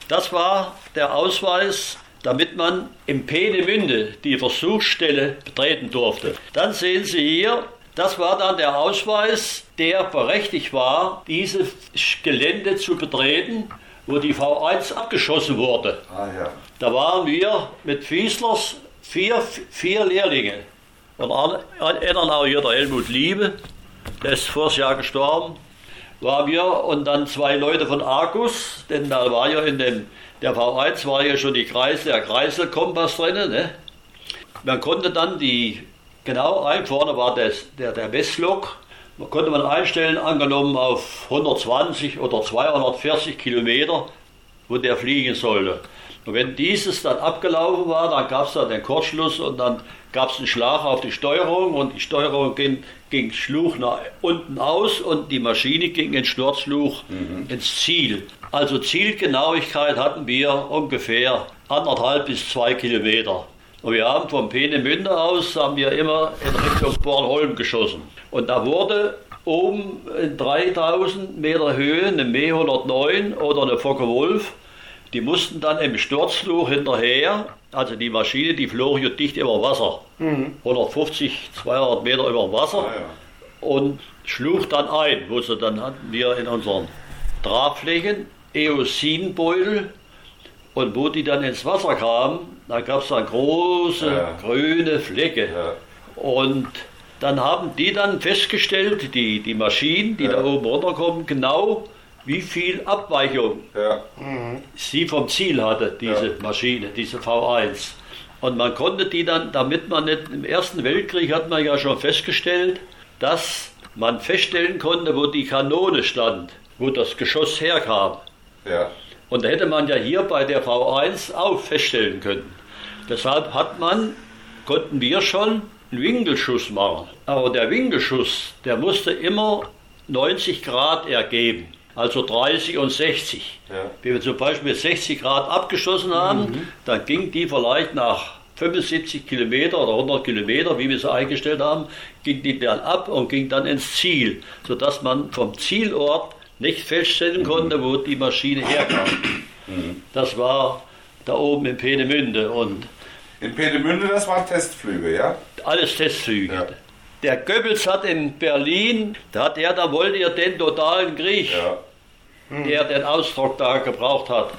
Das war der Ausweis, damit man im Peenemünde die Versuchsstelle betreten durfte. Dann sehen Sie hier, das war dann der Ausweis, der berechtigt war, dieses Gelände zu betreten, wo die V1 abgeschossen wurde. Da waren wir mit Fieslers vier Lehrlinge. Und einer auch hier, der Helmut Liebe, der ist vors Jahr gestorben, waren wir, und dann 2 Leute von Argus, denn da war ja der V1 war ja schon der Kreiselkompass drin. Ne? Man konnte dann vorne war der Messlok, konnte man einstellen, angenommen auf 120 oder 240 Kilometer, wo der fliegen sollte. Und wenn dieses dann abgelaufen war, dann gab es dann den Kurzschluss und dann gab es einen Schlag auf die Steuerung und die Steuerung schlug nach unten aus und die Maschine ging in Sturzflug ins Ziel. Also Zielgenauigkeit hatten wir ungefähr 1,5 bis 2 Kilometer. Und wir haben vom Peenemünde aus immer in Richtung Bornholm geschossen. Und da wurde oben in 3000 Meter Höhe eine Me 109 oder eine Focke-Wulf. Die mussten dann im Sturzflug hinterher, also die Maschine, die flog hier dicht über Wasser, 150, 200 Meter über Wasser, und schlug dann ein, dann hatten wir in unseren Tragflächen Eosinbeutel, und wo die dann ins Wasser kamen, da gab es dann große grüne Flecke. Und dann haben die dann festgestellt, die Maschinen, die da oben runterkommen, genau wie viel Abweichung sie vom Ziel hatte, diese Maschine, diese V1. Und man konnte die dann, damit man nicht, im Ersten Weltkrieg hat man ja schon festgestellt, dass man feststellen konnte, wo die Kanone stand, wo das Geschoss herkam. Und da hätte man ja hier bei der V1 auch feststellen können. Deshalb konnten wir schon einen Winkelschuss machen. Aber der Winkelschuss, der musste immer 90 Grad ergeben. Also 30 und 60. Wenn wir zum Beispiel 60 Grad abgeschossen haben, dann ging die vielleicht nach 75 Kilometer oder 100 Kilometer, wie wir sie eingestellt haben, ging die dann ab und ging dann ins Ziel, sodass man vom Zielort nicht feststellen konnte, wo die Maschine herkam. Das war da oben in Peenemünde. Und in Peenemünde, das waren Testflüge, ja? Alles Testflüge. Der Goebbels hat in Berlin, da wollte er den totalen Krieg, der den Ausdruck da gebraucht hat.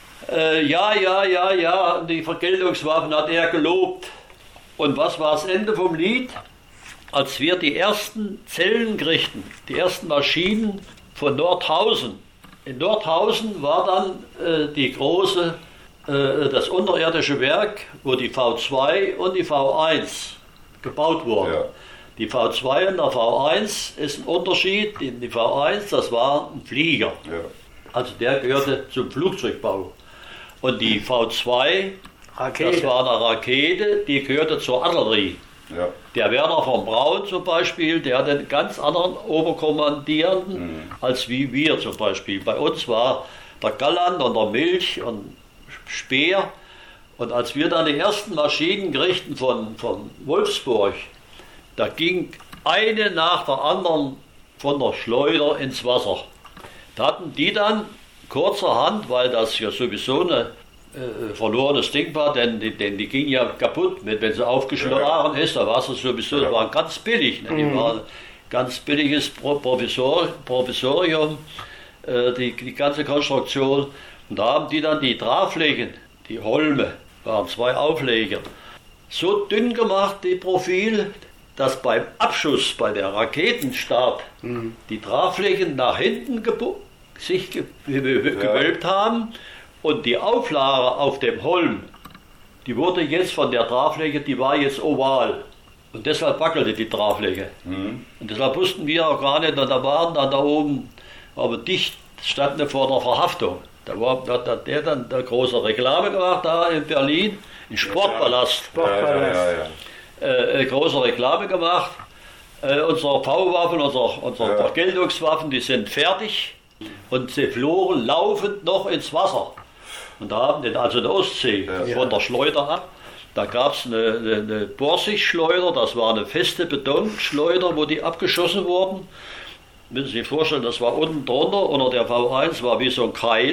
Die Vergeltungswaffen hat er gelobt. Und was war das Ende vom Lied? Als wir die ersten Zellen kriegten, die ersten Maschinen von Nordhausen. In Nordhausen war dann das unterirdische Werk, wo die V2 und die V1 gebaut wurden. Die V2 und der V1 ist ein Unterschied. Die V1, das war ein Flieger. Also der gehörte zum Flugzeugbau. Und die V2, das war eine Rakete, die gehörte zur Artillerie. Der Werner von Braun zum Beispiel, der hatte einen ganz anderen Oberkommandierenden als wie wir zum Beispiel. Bei uns war der Galland und der Milch und Speer. Und als wir dann die ersten Maschinen kriegten von Wolfsburg, da ging eine nach der anderen von der Schleuder ins Wasser. Da hatten die dann kurzerhand, weil das ja sowieso ein verlorenes Ding war, denn die ging ja kaputt, wenn sie aufgeschlagen ist, da war sie sowieso, das war ganz billig. Ne? Die war ein ganz billiges Provisorium, die ganze Konstruktion. Und da haben die dann die Tragflächen, die Holme, waren 2 Aufleger, so dünn gemacht, die Profil, dass beim Abschuss, bei der Raketenstab, die Tragflächen nach hinten sich gewölbt haben und die Auflage auf dem Holm, die wurde jetzt von der Tragfläche, die war jetzt oval. Und deshalb wackelte die Tragfläche. Und deshalb wussten wir auch gar nicht, da waren dann da oben, aber dicht standen vor der Verhaftung. Da hat der dann eine große Reklame gemacht, da in Berlin, im Sportpalast. Große Reklame gemacht. Unsere V-Waffen, unsere Vergeltungswaffen, die sind fertig und sie flogen laufend noch ins Wasser. Und da haben die, also in der Ostsee, von der Schleuder ab, da gab es eine Borsigschleuder, das war eine feste Betonschleuder, wo die abgeschossen wurden. Müssen Sie sich vorstellen, das war unten drunter, unter der V1 war wie so ein Keil.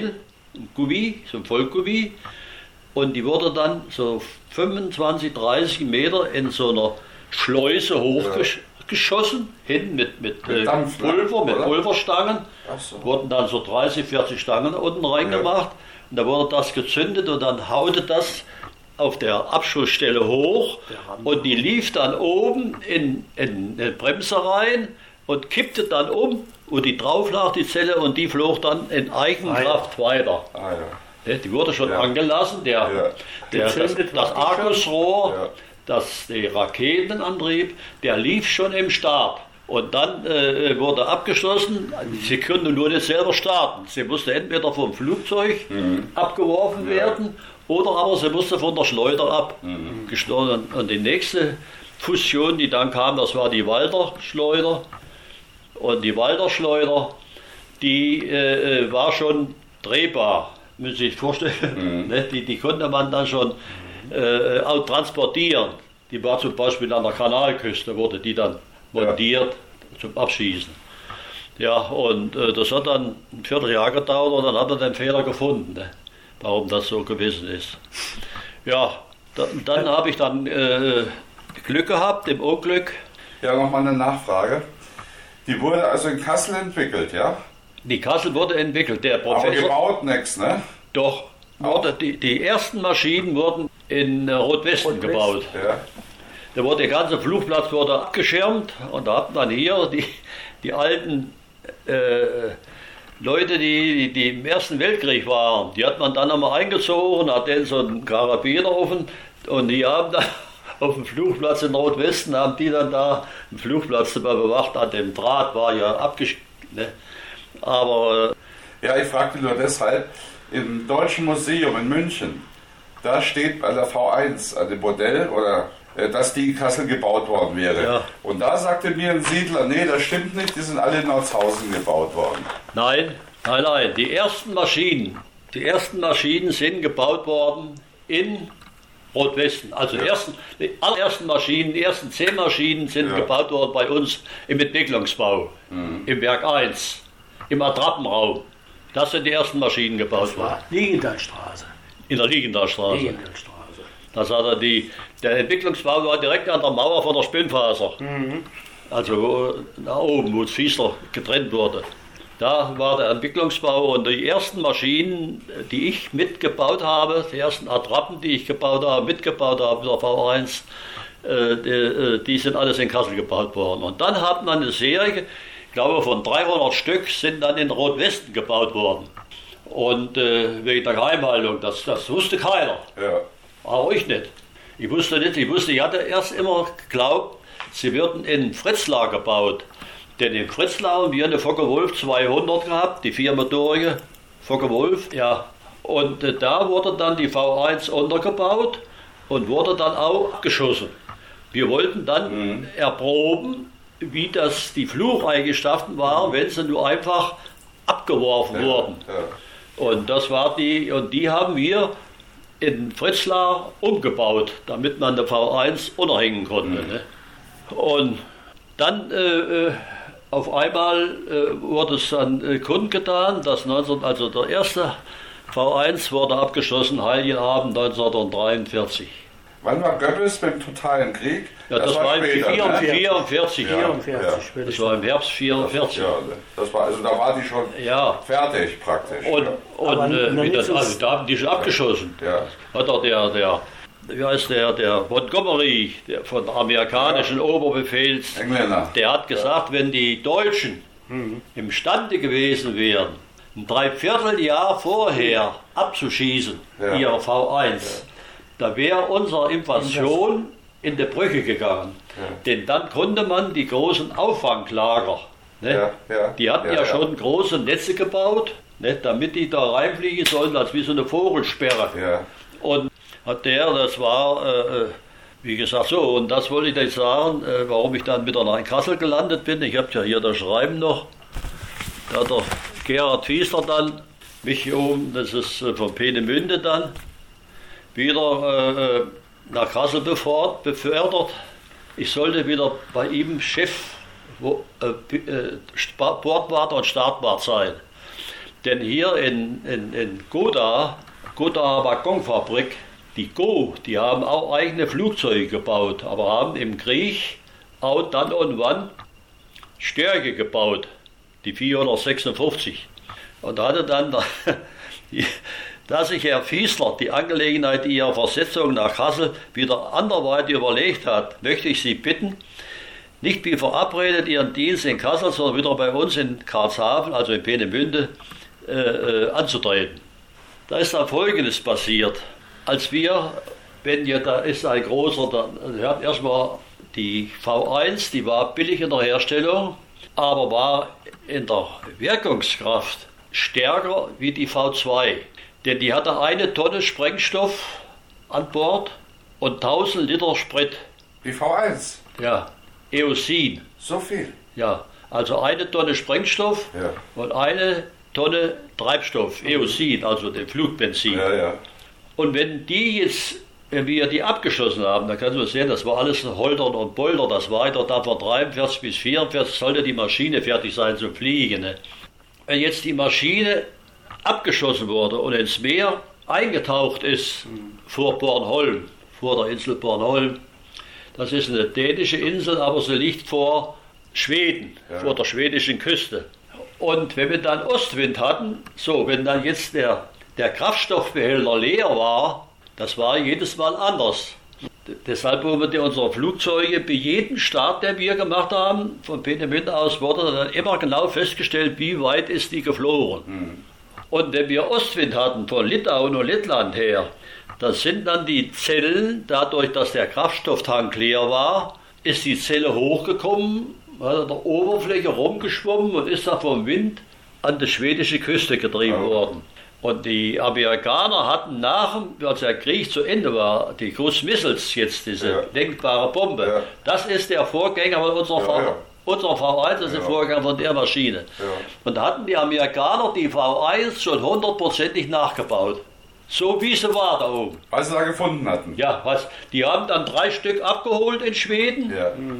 ein Gummi, so ein Vollgummi. Und die wurde dann so 25, 30 Meter in so einer Schleuse hochgeschossen, hinten mit Dampf, Pulver, mit oder? Pulverstangen. Ach so. Wurden dann so 30, 40 Stangen unten reingemacht. Und da wurde das gezündet und dann haute das auf der Abschussstelle hoch und die lief dann oben in eine Bremse rein und kippte dann um und die drauf lag, die Zelle, und die flog dann in Eigenkraft weiter. Ah, ja. Die wurde schon angelassen, das Argusrohr, der Raketenantrieb, der lief schon im Stab. Und dann wurde abgeschlossen, sie konnte nur nicht selber starten. Sie musste entweder vom Flugzeug abgeworfen werden oder aber sie musste von der Schleuder abgeschlossen. Und die nächste Fusion, die dann kam, das war die Walter-Schleuder. Und die Walter-Schleuder, die war schon drehbar, müssen Sie sich vorstellen. Die konnte man dann schon auch transportieren. Die war zum Beispiel an der Kanalküste, wurde die dann montiert zum Abschießen. Ja, und das hat dann ein Vierteljahr gedauert und dann hat er den Fehler gefunden, ne, warum das so gewesen ist. Ja, dann habe ich dann Glück gehabt, im Unglück. Ja, nochmal eine Nachfrage. Die wurde also in Kassel entwickelt, ja? Die Kassel wurde entwickelt. Der Aber Professor. gebaut nichts, ne? Doch, die ersten Maschinen wurden in Rotwesten gebaut. Ja. Da wurde der ganze Flugplatz wurde abgeschirmt und da hatten dann hier die alten Leute, die im Ersten Weltkrieg waren, die hat man dann einmal eingezogen, hat denen so einen Karabiner offen und die haben da auf dem Flugplatz in Nordwesten, haben die dann da den Flugplatz bewacht, an dem Draht war ja abgeschirmt. Ne? Aber Ja, ich fragte nur deshalb, im Deutschen Museum in München, da steht bei der V1 an dem Modell, oder dass die in Kassel gebaut worden wäre. Ja. Und da sagte mir ein Siedler, nee, das stimmt nicht, die sind alle in Nordhausen gebaut worden. nein, die ersten Maschinen sind gebaut worden in Rotwesten. Also die allerersten Maschinen, die ersten 10 Maschinen sind gebaut worden bei uns im Entwicklungsbau, im Werk 1, im Attrappenraum. Das sind die ersten Maschinen gebaut worden. Liegendalstraße. In der Liegendalstraße. Das hat der Entwicklungsbau war direkt an der Mauer von der Spinnfaser. Also da oben, wo das Fiesler getrennt wurde. Da war der Entwicklungsbau und die ersten Maschinen, die ich mitgebaut habe, die ersten Attrappen, die ich mitgebaut habe, der V1, die sind alles in Kassel gebaut worden. Und dann hat man eine Serie, ich glaube von 300 Stück, sind dann in Rotwesten gebaut worden. Und wegen der Geheimhaltung, das wusste keiner. Ja. Auch ich nicht. Ich hatte erst immer geglaubt, sie würden in Fritzlar gebaut. Denn in Fritzlar haben wir eine Focke-Wulf 200 gehabt, die 4-motorige Focke-Wulf. Ja. Und da wurde dann die V1 untergebaut und wurde dann auch abgeschossen. Wir wollten dann erproben, wie das die Flucheigenschaften waren, wenn sie nur einfach abgeworfen wurden. Ja. Und die haben wir in Fritzlar umgebaut, damit man eine V1 unterhängen konnte. Ne? Und dann auf einmal wurde es dann kundgetan, dass also der erste V1 wurde abgeschossen, Heiligenabend 1943. Wann war Goebbels beim totalen Krieg? Ja, das war im später, ne? 44. Ja. Das war im Herbst 44. Ja, also da war die schon fertig praktisch. Und da haben die schon abgeschossen. Ja. Hat doch der Montgomery, der von der amerikanischen Oberbefehls, Engländer. der hat gesagt, wenn die Deutschen imstande gewesen wären, ein Dreivierteljahr vorher abzuschießen, ihre V1, da wäre unsere Invasion in die Brüche gegangen. Denn dann konnte man die großen Auffanglager, ne? Die hatten schon große Netze gebaut, ne? Damit die da reinfliegen sollen, als wie so eine Vogelsperre. Ja. Und das war, wie gesagt, so. Und das wollte ich jetzt sagen, warum ich dann wieder nach Kassel gelandet bin. Ich habe ja hier das Schreiben noch. Da hat der Gerhard Fiesler dann mich hier oben, das ist von Peenemünde dann, wieder nach Kassel befördert. Ich sollte wieder bei ihm Chef Bordwart und Startwart sein. Denn hier in Gotha Waggonfabrik, die Go, die haben auch eigene Flugzeuge gebaut, aber haben im Krieg auch dann und wann Stärke gebaut, die 456. Und da hatte dann da sich Herr Fiesler die Angelegenheit ihrer Versetzung nach Kassel wieder anderweitig überlegt hat, möchte ich Sie bitten, nicht wie verabredet Ihren Dienst in Kassel, sondern wieder bei uns in Karlshafen, also in Peenemünde, anzutreten. Da ist dann Folgendes passiert. Als wir, da ist ein großer, wir hatten erstmal die V1, die war billig in der Herstellung, aber war in der Wirkungskraft stärker wie die V2. Denn die hatte 1 Tonne Sprengstoff an Bord und 1000 Liter Sprit. Die V1? Ja, Eosin. So viel? Ja, also 1 Tonne Sprengstoff und 1 Tonne Treibstoff, Eosin, also dem Flugbenzin. Ja, ja. Und wenn wir die abgeschossen haben, dann kannst du sehen, das war alles Holtern und Poltern, das weiter, da von 43 bis 44 sollte die Maschine fertig sein zum Fliegen. Ne? Wenn jetzt die Maschine abgeschossen wurde und ins Meer eingetaucht ist vor Bornholm, vor der Insel Bornholm, das ist eine dänische Insel, aber sie liegt vor Schweden, vor der schwedischen Küste. Und wenn wir dann Ostwind hatten, wenn dann jetzt der Kraftstoffbehälter leer war, das war jedes Mal anders. Deshalb wurden unsere Flugzeuge bei jedem Start, den wir gemacht haben, von Peenemünde aus, wurde dann immer genau festgestellt, wie weit ist die geflogen. Und wenn wir Ostwind hatten, von Litauen und Lettland her, dann sind dann die Zellen, dadurch, dass der Kraftstofftank leer war, ist die Zelle hochgekommen, hat an der Oberfläche rumgeschwommen und ist dann vom Wind an die schwedische Küste getrieben worden. Und die Amerikaner hatten als der Krieg zu Ende war, die Cruise Missiles, jetzt diese denkbare Bombe, das ist der Vorgänger von unserer V1, das ist der Vorgänger von der Maschine. Und da hatten die Amerikaner die V1 schon 100%ig nachgebaut. So wie sie war da oben. Was sie da gefunden hatten. Ja, die haben dann 3 Stück abgeholt in Schweden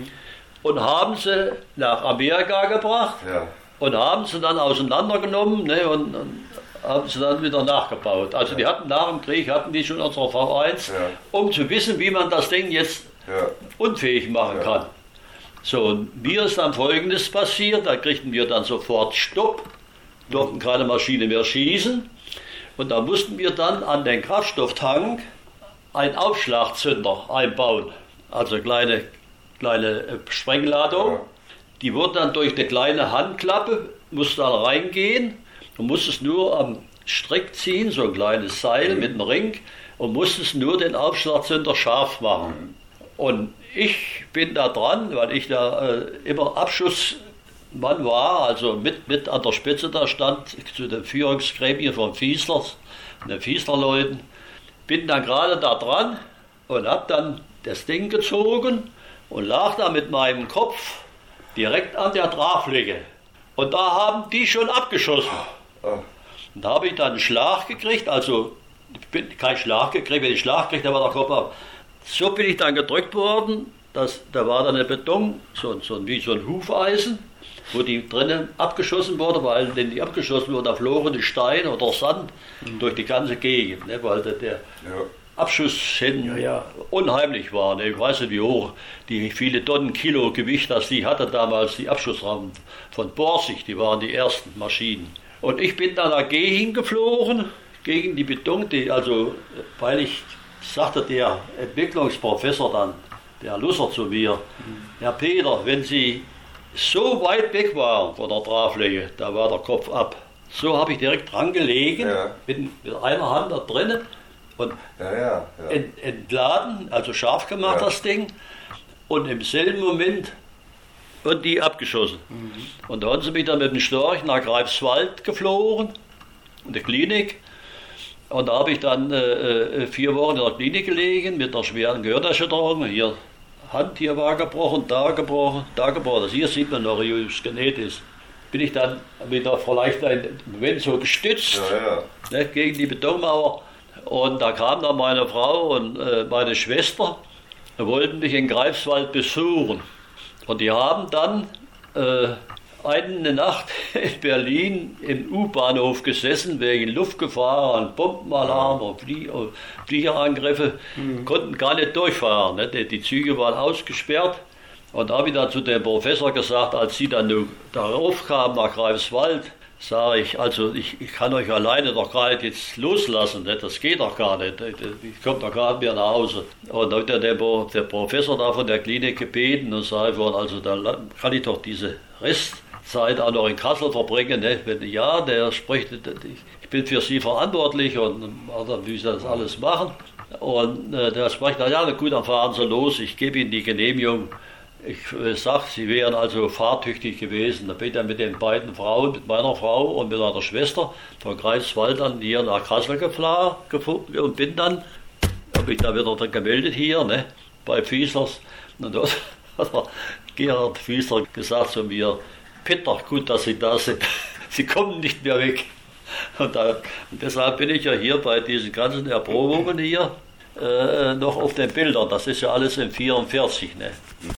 und haben sie nach Amerika gebracht und haben sie dann auseinandergenommen und haben sie dann wieder nachgebaut. Also die hatten nach dem Krieg, schon unsere V1, um zu wissen, wie man das Ding jetzt unfähig machen kann. So, und mir ist dann Folgendes passiert, da kriegten wir dann sofort Stopp, durften keine Maschine mehr schießen. Und da mussten wir dann an den Kraftstofftank einen Aufschlagzünder einbauen, also kleine Sprengladung. Die wurde dann durch eine kleine Handklappe, musste da reingehen und musste es nur am Strick ziehen, so ein kleines Seil mit einem Ring, und musste es nur den Aufschlagzünder scharf machen. Und ich bin da dran, weil ich da immer Abschussmann war, also mit an der Spitze da stand, zu den Führungsgremien von Fieslers, den Fiesler-Leuten, bin dann gerade da dran und habe dann das Ding gezogen und lag da mit meinem Kopf direkt an der Trafliege. Und da haben die schon abgeschossen. Und da habe ich dann einen Schlag gekriegt, also ich bin keinen Schlag gekriegt, wenn ich Schlag kriegte, war der Kopf ab. So bin ich dann gedrückt worden, da war dann eine Beton, wie so ein Hufeisen, wo die drinnen abgeschossen wurde, weil wenn die abgeschossen wurde, da flogen die Steine oder Sand durch die ganze Gegend, ne, weil der Abschuss unheimlich war. Ne. Ich weiß nicht, wie hoch die viele Tonnen Kilo Gewicht, das die hatte damals, die Abschussrahmen von Borsig, die waren die ersten Maschinen. Und ich bin dann dagegen geflogen, gegen die Beton, weil ich sagte der Entwicklungsprofessor dann, der Lusser zu mir, Herr Peter, wenn Sie so weit weg waren von der Trafliege, da war der Kopf ab. So habe ich direkt dran gelegen, mit einer Hand da drinnen und entladen, also scharf gemacht das Ding, und im selben Moment und die abgeschossen. Und da haben sie mich dann mit dem Storch nach Greifswald geflogen, in der Klinik. Und da habe ich dann 4 Wochen in der Klinik gelegen mit einer schweren Gehirnerschütterung. Hier Hand hier war gebrochen, da gebrochen, da gebrochen. Das hier sieht man noch, wie es genäht ist. Bin ich dann wieder vielleicht einen Moment so gestützt ne, gegen die Betonmauer. Und da kam dann meine Frau und meine Schwester und wollten mich in Greifswald besuchen. Und die haben dann eine Nacht in Berlin im U-Bahnhof gesessen, wegen Luftgefahr und Bombenalarm und Fliegerangriffe, konnten gar nicht durchfahren. Ne? Die Züge waren ausgesperrt. Und da habe ich dann zu dem Professor gesagt, als sie dann darauf kamen nach Greifswald, sage ich, also ich kann euch alleine doch gar nicht jetzt loslassen, ne? Das geht doch gar nicht, ich komme doch gar nicht mehr nach Hause. Und dann hat der Professor da von der Klinik gebeten und sagte, also dann kann ich doch diese Restzeit auch noch in Kassel verbringen. Ne? Ja, der spricht, ich bin für Sie verantwortlich und also, wie Sie das alles machen. Und der spricht, na ja, gut, dann fahren Sie los, ich gebe Ihnen die Genehmigung. Ich sage, Sie wären also fahrtüchtig gewesen. Da bin ich dann mit den beiden Frauen, mit meiner Frau und mit meiner Schwester von Greifswald dann hier nach Kassel gefahren und bin dann, habe ich da wieder gemeldet hier, ne, bei Fieslers. Und dort hat der Gerhard Fiesler gesagt zu mir, Peter, gut, dass Sie da sind. Sie kommen nicht mehr weg. Und deshalb bin ich ja hier bei diesen ganzen Erprobungen hier noch auf den Bildern. Das ist ja alles in 44. Ne?